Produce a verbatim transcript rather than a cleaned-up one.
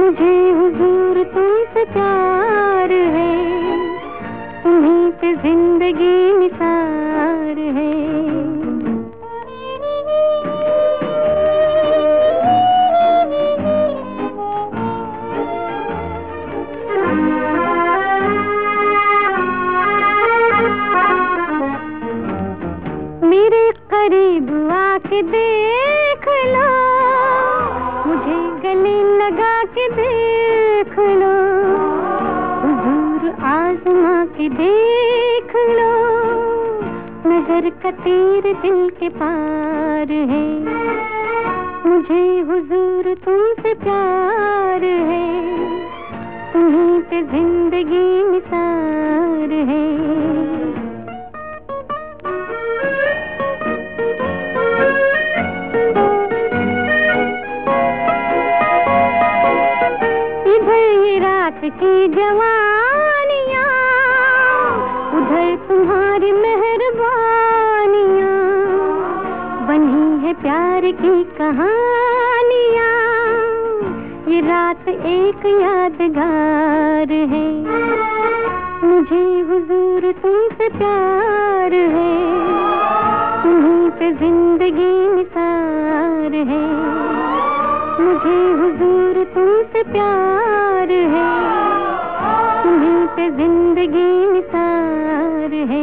मुझे हुजूर तुमसे प्यार है, तुम्हीं पे जिंदगी निसार है। मेरे करीब आके देख लो, मुझे गले लगा के देख लो, हुजूर आज़मा के देख लो, नजर का तीर दिल के पार है। मुझे हुजूर तुमसे प्यार है, तुम्हीं पे जिंदगी निसार है। रात की जवानियाँ, उधर तुम्हारी मेहरबानियाँ, बनी है प्यार की कहानियाँ, ये रात एक यादगार है। मुझे हुजूर तुमसे प्यार है, तुम्हीं पे जिंदगी निसार है। मुझे हुजूर तुमसे प्यार है, तुम्हीं पे जिंदगी निसार है।